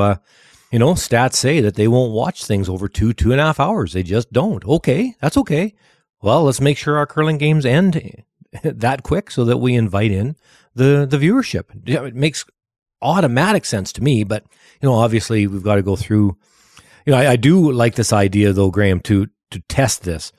stats say that they won't watch things over 2.5 hours. They just don't. Okay, that's okay. Well, let's make sure our curling games end that quick so that we invite in the viewership. It makes automatic sense to me, but, obviously we've got to go through. I do like this idea, though, Graham, to test this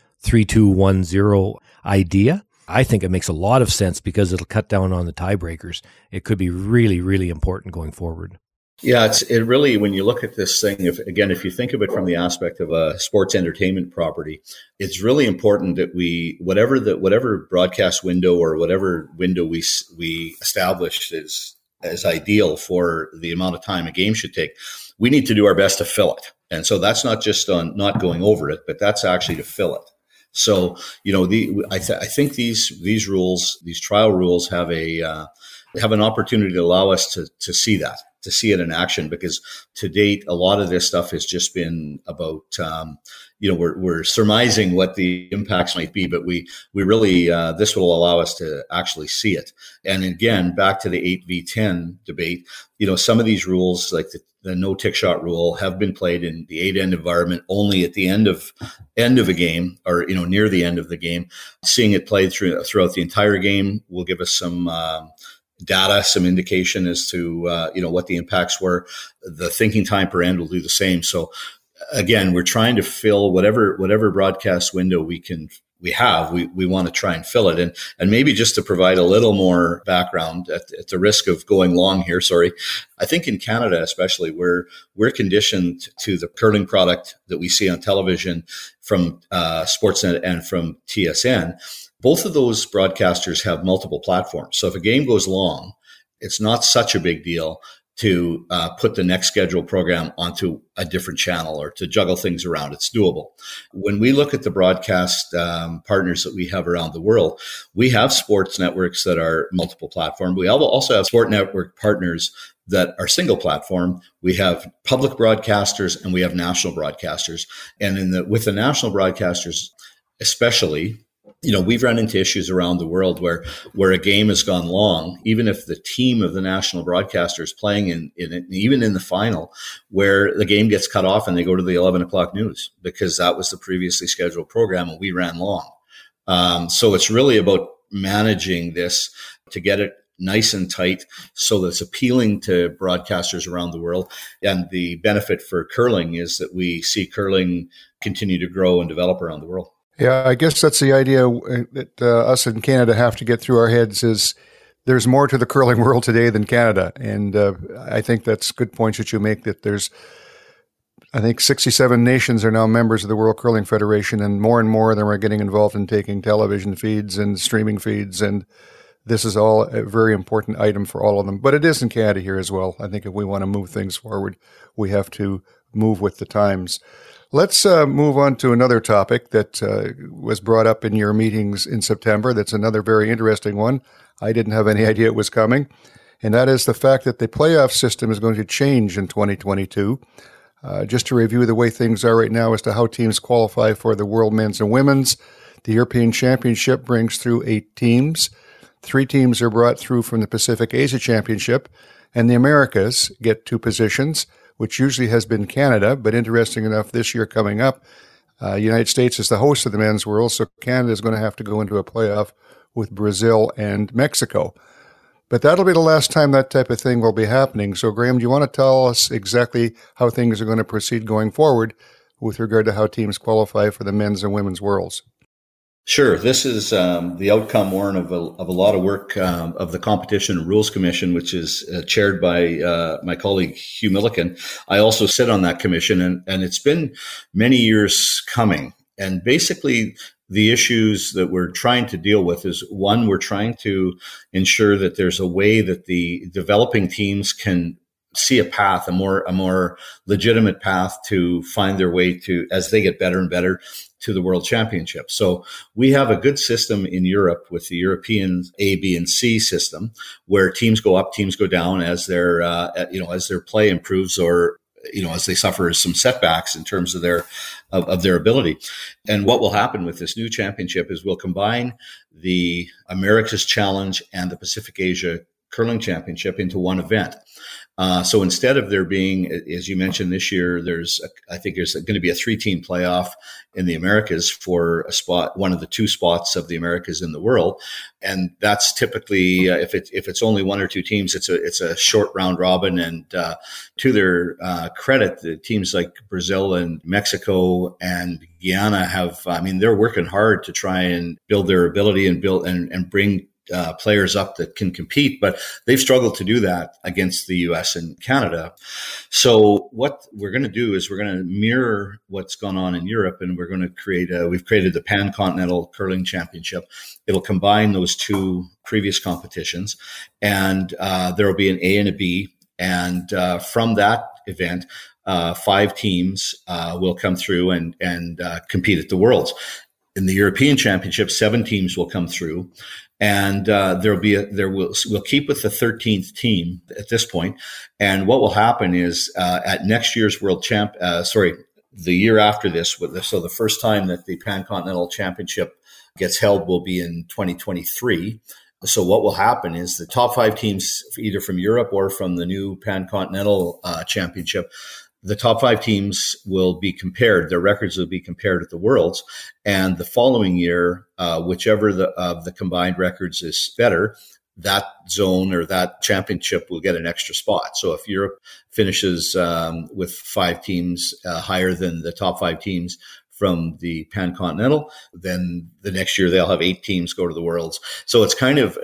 3-2-1-0 idea. I think it makes a lot of sense because it'll cut down on the tiebreakers. It could be really, really important going forward. Yeah, it really, when you look at this thing, if you think of it from the aspect of a sports entertainment property, it's really important that whatever broadcast window or whatever window we establish as ideal for the amount of time a game should take, we need to do our best to fill it. And so that's not just on not going over it, but that's actually to fill it. So, I think these rules, these trial rules, have an opportunity to allow us to see that, to see it in action. Because to date, a lot of this stuff has just been about, we're surmising what the impacts might be, but we really this will allow us to actually see it. And again, back to the 8v10 debate, some of these rules, like the no tick shot rule, have been played in the 8-end environment only at the end of a game, or near the end of the game. Seeing it played throughout the entire game will give us some data, some indication as to what the impacts were. The thinking time per end will do the same. So again, we're trying to fill whatever broadcast window we want to try and fill it. And maybe just to provide a little more background at the risk of going long here, sorry. I think in Canada, especially, we're conditioned to the curling product that we see on television from Sportsnet and from TSN. Both of those broadcasters have multiple platforms. So if a game goes long, it's not such a big deal to put the next scheduled program onto a different channel or to juggle things around. It's doable. When we look at the broadcast partners that we have around the world, we have sports networks that are multiple platform. We also have sport network partners that are single platform. We have public broadcasters and we have national broadcasters. And with the national broadcasters, especially, we've run into issues around the world where a game has gone long, even if the team of the national broadcaster is playing in it, even in the final, where the game gets cut off and they go to the 11 o'clock news because that was the previously scheduled program and we ran long. So it's really about managing this to get it nice and tight so that it's appealing to broadcasters around the world. And the benefit for curling is that we see curling continue to grow and develop around the world. Yeah, I guess that's the idea that us in Canada have to get through our heads is there's more to the curling world today than Canada. And I think that's good points that you make, that there's, I think 67 nations are now members of the World Curling Federation, and more of them are getting involved in taking television feeds and streaming feeds. And this is all a very important item for all of them. But it is in Canada here as well. I think if we want to move things forward, we have to move with the times. Let's move on to another topic that was brought up in your meetings in September. That's another very interesting one. I didn't have any idea it was coming. And that is the fact that the playoff system is going to change in 2022. Just to review the way things are right now as to how teams qualify for the World Men's and Women's, the European Championship brings through 8 teams. 3 teams are brought through from the Pacific Asia Championship, and the Americas get 2 positions, which usually has been Canada, but interesting enough, this year coming up, United States is the host of the Men's World, so Canada is going to have to go into a playoff with Brazil and Mexico. But that'll be the last time that type of thing will be happening. So, Graham, do you want to tell us exactly how things are going to proceed going forward with regard to how teams qualify for the men's and women's worlds? Sure. This is the outcome, Warren, of a lot of work of the Competition and Rules Commission, which is chaired by my colleague Hugh Milliken. I also sit on that commission, and it's been many years coming. And basically, the issues that we're trying to deal with is, one, we're trying to ensure that there's a way that the developing teams can see a path, a more legitimate path to find their way to, as they get better and better, to the World Championship. So we have a good system in Europe with the European A, B, and C system, where teams go up, teams go down as their play improves, or as they suffer some setbacks in terms of their ability. And what will happen with this new championship is we'll combine the America's Challenge and the Pacific Asia Curling Championship into one event. So instead of there being, as you mentioned, this year, I think there's going to be a 3-team playoff in the Americas for a spot, one of the 2 spots of the Americas in the world. And that's typically, if it's only 1 or 2 teams, it's a short round robin. And to their credit, the teams like Brazil and Mexico and Guyana they're working hard to try and build their ability and bring players up that can compete, but they've struggled to do that against the US and Canada. So what we're going to do is we're going to mirror what's gone on in Europe, and we're going to we've created the Pan-Continental Curling Championship. It'll combine those 2 previous competitions, and there will be an A and a B. And from that event, 5 teams will come through and compete at the Worlds. In the European Championship, 7 teams will come through. And we'll keep with the 13th team at this point. And what will happen is at next year's the year after this, so the first time that the Pan-Continental Championship gets held will be in 2023. So what will happen is the top 5 teams, either from Europe or from the new Pan-Continental Championship, the top 5 teams will be compared. Their records will be compared at the Worlds. And the following year, whichever of the combined records is better, that zone or that championship will get an extra spot. So if Europe finishes with 5 teams higher than the top 5 teams from the Pan-Continental, then the next year they'll have 8 teams go to the Worlds. So it's kind of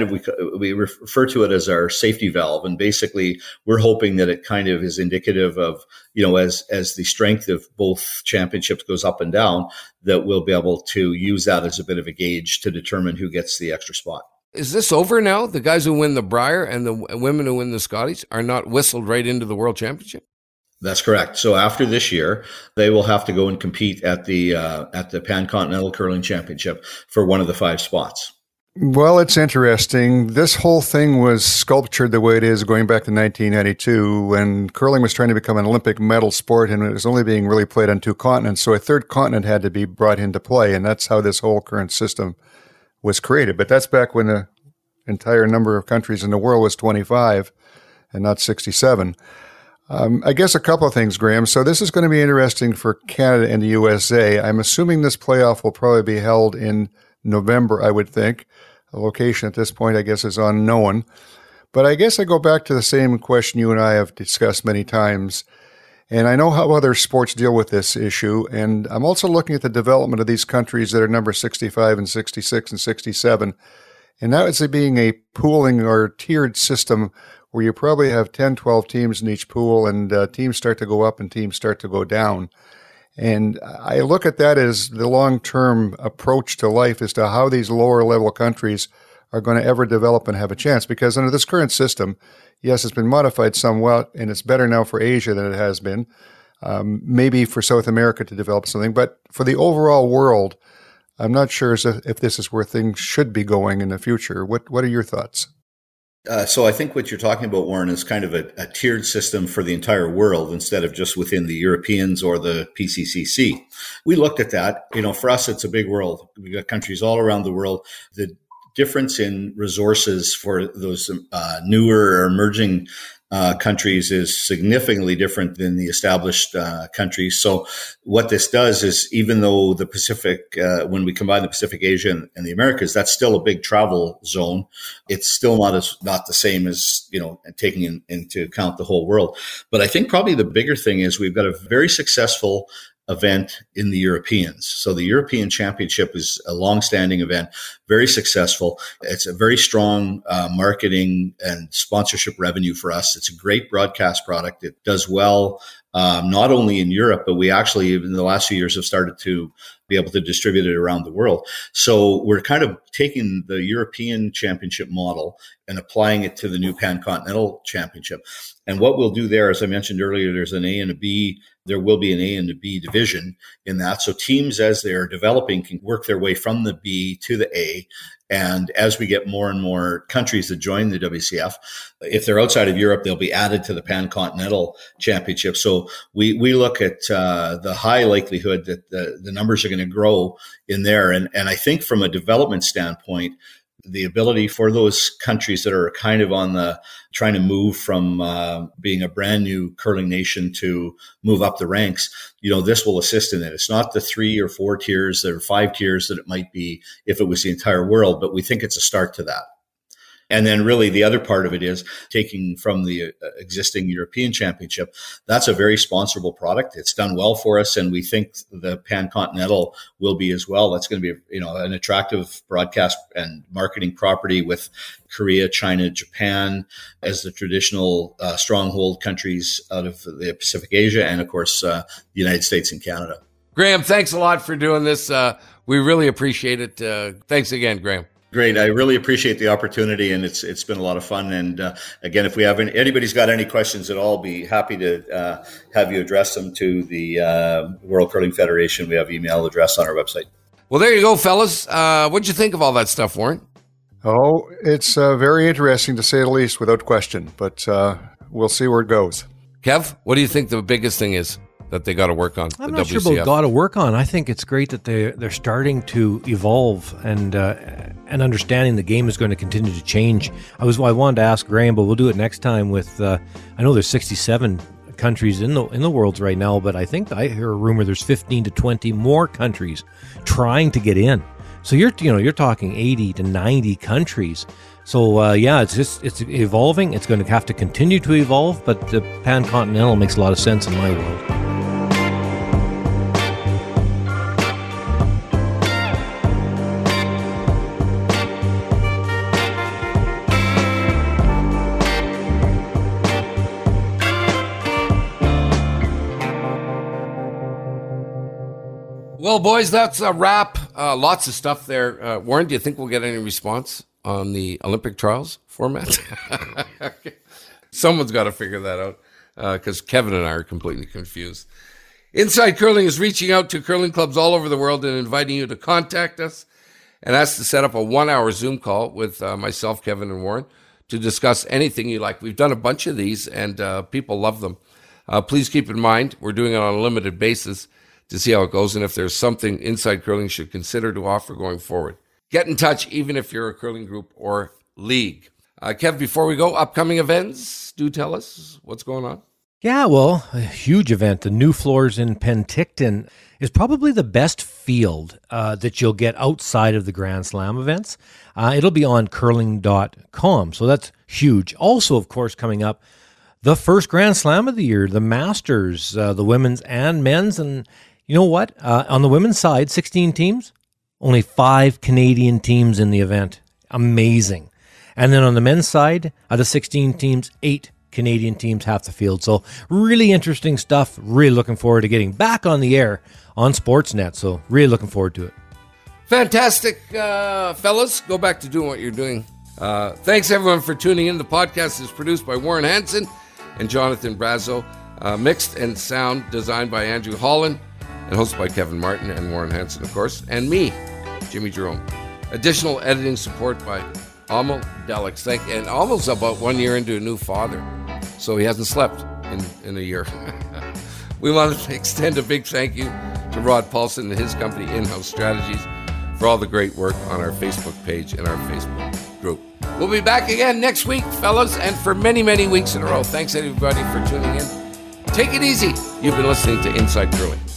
we refer to it as our safety valve, and basically we're hoping that it kind of is indicative of, as the strength of both championships goes up and down, that we'll be able to use that as a bit of a gauge to determine who gets the extra spot. Is this over now? The guys who win the Brier and the women who win the Scotties are not whistled right into the World Championship? That's correct. So after this year, they will have to go and compete at the Pan-Continental Curling Championship for one of the 5 spots. Well, it's interesting. This whole thing was sculptured the way it is going back to 1992 when curling was trying to become an Olympic medal sport, and it was only being really played on 2 continents. So a 3rd continent had to be brought into play, and that's how this whole current system was created. But that's back when the entire number of countries in the world was 25 and not 67. I guess a couple of things, Graham. So this is going to be interesting for Canada and the USA. I'm assuming this playoff will probably be held in November, I would think. The location at this point, I guess, is unknown. But I guess I go back to the same question you and I have discussed many times. And I know how other sports deal with this issue. And I'm also looking at the development of these countries that are number 65 and 66 and 67. And now it's being a pooling or tiered system where you probably have 10, 12 teams in each pool, and teams start to go up and teams start to go down. And I look at that as the long-term approach to life as to how these lower-level countries are going to ever develop and have a chance. Because under this current system, yes, it's been modified somewhat, and it's better now for Asia than it has been. Maybe for South America to develop something. But for the overall world, I'm not sure if this is where things should be going in the future. What are your thoughts? So I think what you're talking about, Warren, is kind of a tiered system for the entire world instead of just within the Europeans or the PCCC. We looked at that. For us, it's a big world. We've got countries all around the world. The difference in resources for those newer or emerging countries is significantly different than the established countries. So what this does is, even though the Pacific, when we combine the Pacific, Asia, and the Americas, that's still a big travel zone. It's still not the same as, taking into account the whole world. But I think probably the bigger thing is we've got a very successful event in the Europeans. So the European Championship is a long-standing event, very successful. It's a very strong marketing and sponsorship revenue for us. It's a great broadcast product. It does well, not only in Europe, but we actually, in the last few years, have started to be able to distribute it around the world. So we're kind of taking the European Championship model and applying it to the new Pan-Continental Championship. And what we'll do there, as I mentioned earlier, there's an A and a B. There will be an A and a B division in that. So teams, as they're developing, can work their way from the B to the A. And as we get more and more countries that join the WCF, if they're outside of Europe, they'll be added to the Pan-Continental Championship. So we look at the high likelihood that the numbers are going to grow in there. And I think from a development standpoint, the ability for those countries that are kind of on the trying to move from being a brand new curling nation to move up the ranks, this will assist in it. It's not the 3 or 4 tiers or 5 tiers that it might be if it was the entire world, but we think it's a start to that. And then really the other part of it is taking from the existing European Championship. That's a very sponsorable product. It's done well for us, and we think the Pan-Continental will be as well. That's going to be, an attractive broadcast and marketing property with Korea, China, Japan as the traditional stronghold countries out of the Pacific Asia, and of course, the United States and Canada. Graham, thanks a lot for doing this. We really appreciate it. Thanks again, Graham. Great. I really appreciate the opportunity, and it's been a lot of fun. And again, if we have anybody's got any questions at all, be happy to have you address them to the World Curling Federation. We have email address on our website. Well, there you go, fellas. What'd you think of all that stuff, Warren? Oh, it's very interesting to say the least, without question. But we'll see where it goes. Kev, what do you think the biggest thing is that they got to work on? I'm not sure about got to work on. I think it's great that they're starting to evolve and understanding the game is going to continue to change. I wanted to ask Graham, but we'll do it next time with. I know there's 67 countries in the world right now, but I think I hear a rumor there's 15 to 20 more countries trying to get in. So you're talking 80 to 90 countries. So it's evolving. It's going to have to continue to evolve, but the Pan-Continental makes a lot of sense in my world. Well, boys, that's a wrap. Lots of stuff there. Warren, do you think we'll get any response on the Olympic trials format? Okay. Someone's got to figure that out because Kevin and I are completely confused. Inside Curling is reaching out to curling clubs all over the world and inviting you to contact us and ask to set up a 1-hour Zoom call with myself, Kevin, and Warren to discuss anything you like. We've done a bunch of these, and people love them. Please keep in mind, we're doing it on a limited basis to see how it goes, and if there's something Inside Curling should consider to offer going forward. Get in touch, even if you're a curling group or league. Kev, before we go, upcoming events, do tell us what's going on. Yeah, well, a huge event. The New Floors in Penticton is probably the best field that you'll get outside of the Grand Slam events. It'll be on curling.com, so that's huge. Also, of course, coming up, the first Grand Slam of the year, the Masters, the women's and men's, and you know what? On the women's side, 16 teams, only 5 Canadian teams in the event. Amazing. And then on the men's side, out of 16 teams, 8 Canadian teams, half the field. So really interesting stuff. Really looking forward to getting back on the air on Sportsnet. So really looking forward to it. Fantastic, fellas. Go back to doing what you're doing. Thanks, everyone, for tuning in. The podcast is produced by Warren Hansen and Jonathan Brazo. Mixed and sound designed by Andrew Holland. And hosted by Kevin Martin and Warren Hansen, of course, and me, Jimmy Jerome. Additional editing support by Amal Delix. And Amal's about 1 year into a new father, so he hasn't slept in a year. We want to extend a big thank you to Rod Paulson and his company, In-House Strategies, for all the great work on our Facebook page and our Facebook group. We'll be back again next week, fellas, and for many, many weeks in a row. Thanks, everybody, for tuning in. Take it easy. You've been listening to Inside Brewing.